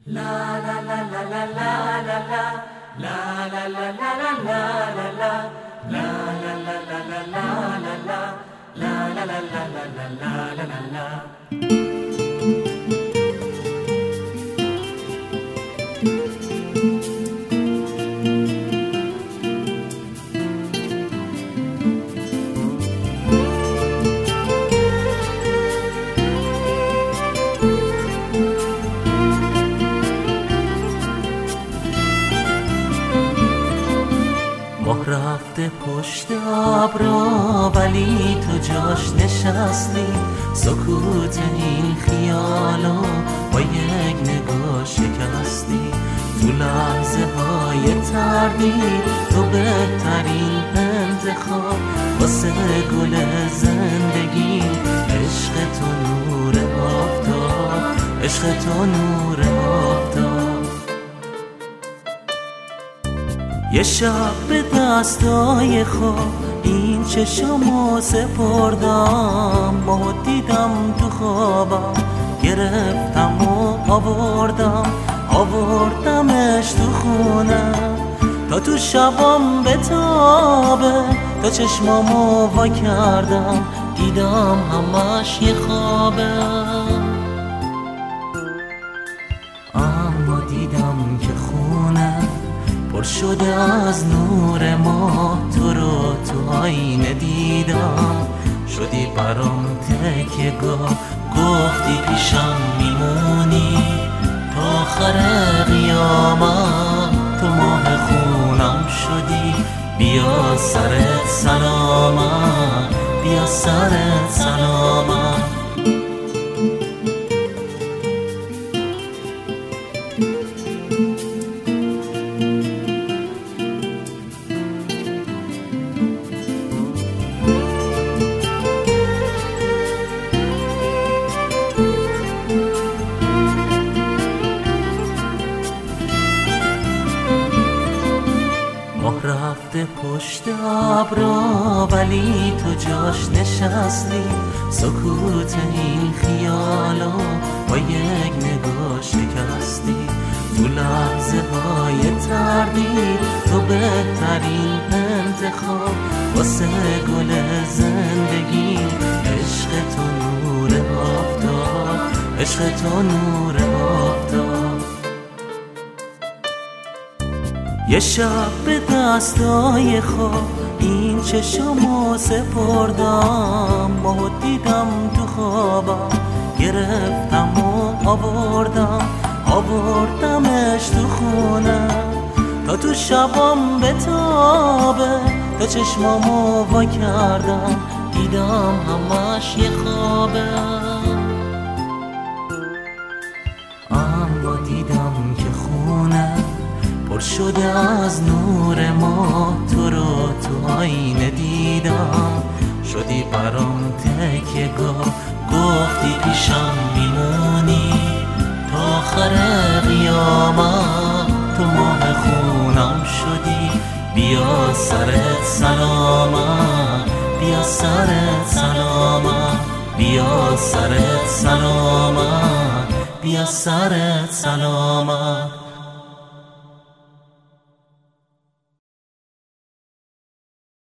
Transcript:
ماه رفته پشت ابرا ولی تو جاش نشستی، سکوت این خیالو با یک نگاه شکستی. تو لحظه های تردید تو بهترین انتخاب واسه گل زندگی. عشق تو نور آفتاب، عشق تو نور آفتاب. یه شب به دستای خواب این چشمو سپردم، ما دیدم تو خوابم، گرفتم و آوردمش تو خونه تا تو شبام بتابه. تا چشمامو وا کردم دیدم همش یه خوابه، اما دیدم که خونه پر شده از نور ماه. تو رو تو آینه دیدم، شدی برام تکیه‌گاه، گفتی پیشم میمونی تا آخر قیامت. تو ماه خونم شدی، بیا سرت سلامت، بیا سرت سلامت. ماه رفته پشت ابرا ولی تو جاش نشستی، سکوت این خیالو با یک نگاه شکستی. تو لحظه های تردید تو بهترین انتخاب واسه گل زندگی. عشق تو نور آفتاب، عشق تو نور آفتاب. یه شب به دستای خواب این چشمو سپردم، ما دیدم تو خوابم، گرفتم و آوردمش تو خونه تا تو شبام بتابه. تا چشمامو وا کردم دیدم همش یه خوابه، اما دیدم که خونه پر شده از نور ماه. تو رو تو آینه دیدم، شدی برام تکیه‌گاه، گفتی پیشم میمونی تا آخر قیامت. تو ماه خونم شدی، بیا سرت سلامت، بیا سرت سلامت، بیا سرت سلامت، بیا سرت سلامت.